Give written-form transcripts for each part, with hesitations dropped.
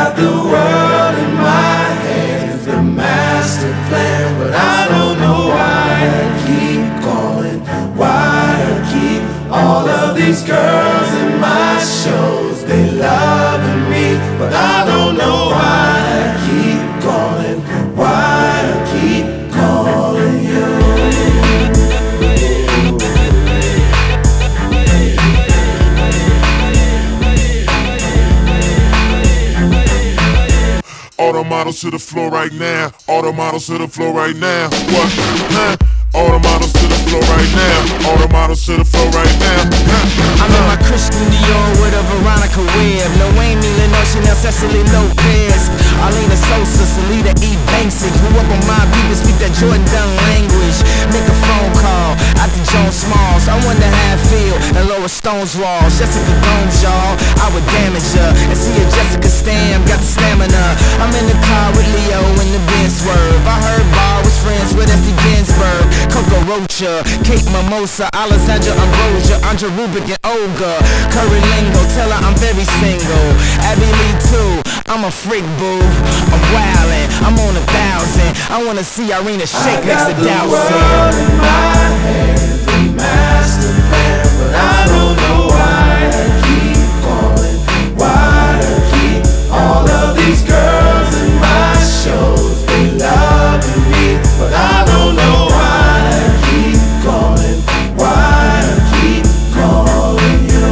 got the world in my hands, the master plan, but I don't know why I keep calling, why I keep all of these girls in my shows. They loving me, but I don't know why I keep calling, why I keep calling you. All the models to the floor right now. All the models to the floor right now. What? Huh? All the models to the floor right now. All the models to the floor right now. I'm in my Christian Dior with a Veronica Webb. No Amy Lenore, Chanel, Cecily Lopez, Arlena Sosa, Salida E. Banksy. Grew up on my beat to speak that Jordan Dunn language. Make a phone call out to Joan Smalls. I wonder how it feel and Laura Stone's walls. Jessica Gomes, y'all, I would damage her. And see a Jessica Stam, got the stamina. I'm in the car with Leo in the Benz Swerve. I heard Bar was friends with S.D. Ginsburg, Coco Rocha, Kate Mimosa, Alessandra Ambrosia, Andre Rubik and Olga, Curry Lingo, tell her I'm very single. Abby Lee too, I'm a freak boo. I'm wildin', I'm on 1,000. I wanna see Irina shake next to Dowson. I got the world in my hands, the master plan, but I don't know why I keep calling, why I keep all of these girls in my shows. They loving me, but I don't know why I keep calling, why I keep calling you.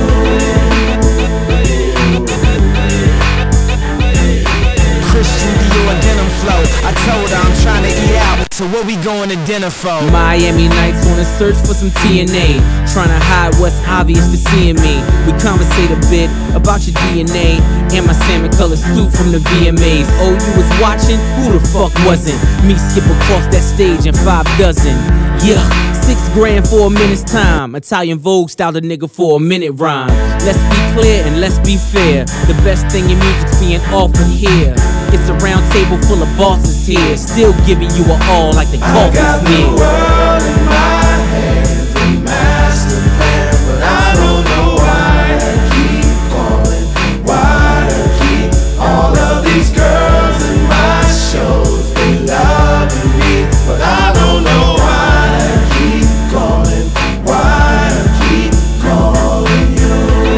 Christian Dior denim flow. I told her I'm trying to eat out, so what we going to dinner for? Miami Nights on a search for some TNA, trying to hide what's obvious to seeing me. We conversate a bit about your DNA and my salmon colored suit from the VMAs. Oh, you was watching? Who the fuck wasn't? Me skip across that stage in 5 dozen. Yeah, $6 grand for a minute's time. Italian Vogue styled a nigga for a minute rhyme. Let's be clear and let's be fair. The best thing in music's being offered here. It's a round table full of bosses here, still giving you an all like the coffee's near. I got the world in my hands, the master plan, but I don't know why I keep calling, why I keep all of these girls in my shows. They loving me, but I don't know why I keep calling, why I keep calling you.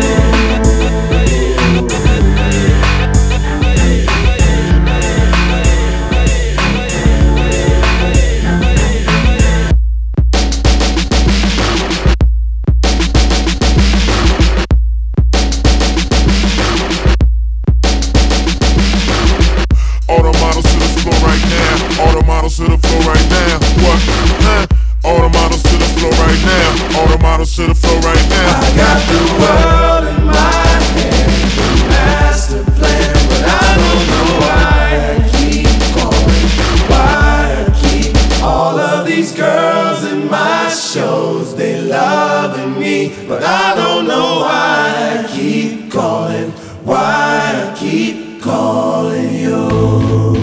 All the models to the floor right now. All the models to the floor right now. What? Huh? All the models to the floor right now. All the models to the floor right now. I got the world in my hands, the master plan, but I don't know why I keep calling, why I keep all of these girls in my shows. They loving me, but I don't know why I keep calling, why I keep calling you.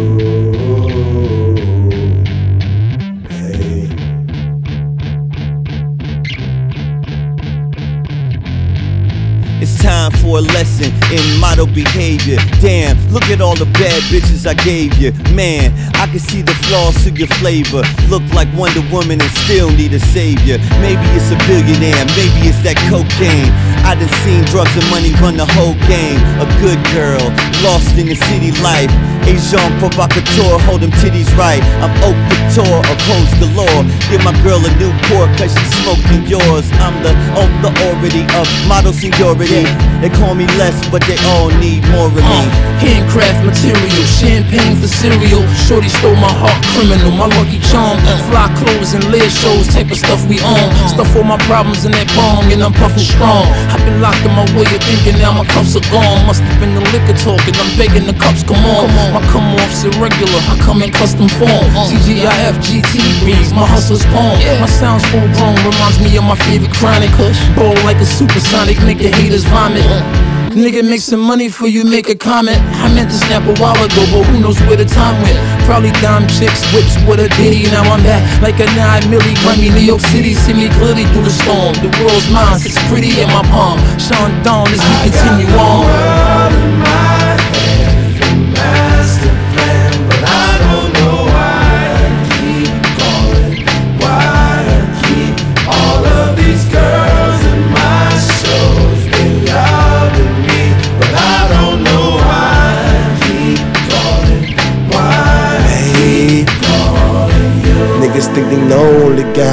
It's time for a lesson in model behavior. Damn, look at all the bad bitches I gave you. Man, I can see the flaws to your flavor. Look like Wonder Woman and still need a savior. Maybe it's a billionaire, maybe it's that cocaine. I done seen drugs and money run the whole game. A good girl, lost in the city life. Asian provocateur, hold them titties right. I'm haute couture of hoes galore. Give my girl a Newport cause she smoking yours. I'm the authority of model seniority. They call me less, but they all need more of me. Handcraft material, champagne for cereal. Shorty stole my heart, criminal, my lucky charm. Fly clothes and lead shows, type of stuff we own. Stuff all my problems in that bong and I'm puffin' strong. I've been locked in my way of thinking, now my cuffs are gone. Must have been the liquor talking, I'm begging the cups, come on. My come off's irregular, I come in custom form. TGIF, GT reads, my hustler's poem. My sound's full grown, reminds me of my favorite chronic. Ball like a supersonic, make the haters vomit. Nigga make some money for you, make a comment. I meant to snap a while ago, but who knows where the time went. Probably dime chicks, whips with a ditty. Now I'm back like a 9 milli Grammy. New York City, see me clearly through the storm. The world's mine, sits pretty in my palm. Sean Dawn as we continue on. World in my hands,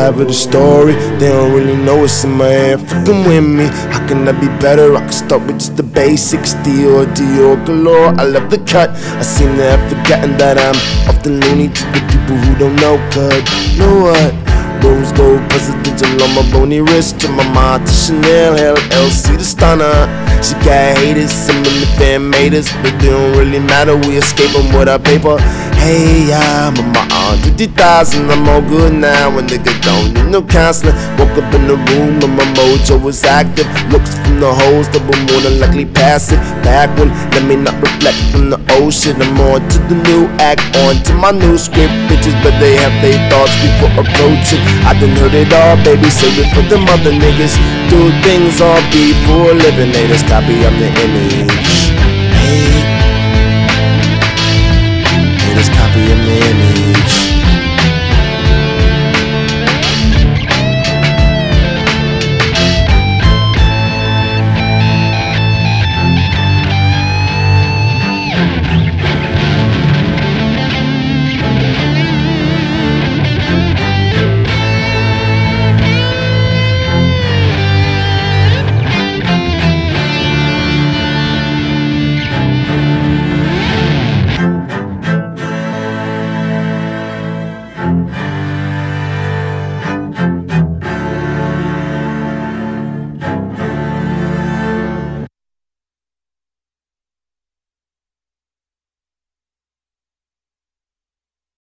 half of the story. They don't really know what's in my head. Fucking with me, how can I be better? I can start with just the basics. Dior, Dior galore, I love the cut. I seem to have forgotten that I'm often loony to the people who don't know. Cause you know what? Rose gold presidential on my bony wrist. To my mom, to Chanel, LLC the stunner. She got haters, some of the fan made us, but they don't really matter, we escape them with our paper. Hey, I'm on my aunt, 50,000, I'm all good now. When nigga don't need no counseling. Woke up in the room and my mojo was active. Looks from the hoes that were more than likely passive. Back when, let me not reflect on the old shit. I'm on to the new act, on to my new script. Bitches, but they have their thoughts before approaching. I done heard it all, baby, save it for them other niggas. Do things all be for a living, they just copy of the image.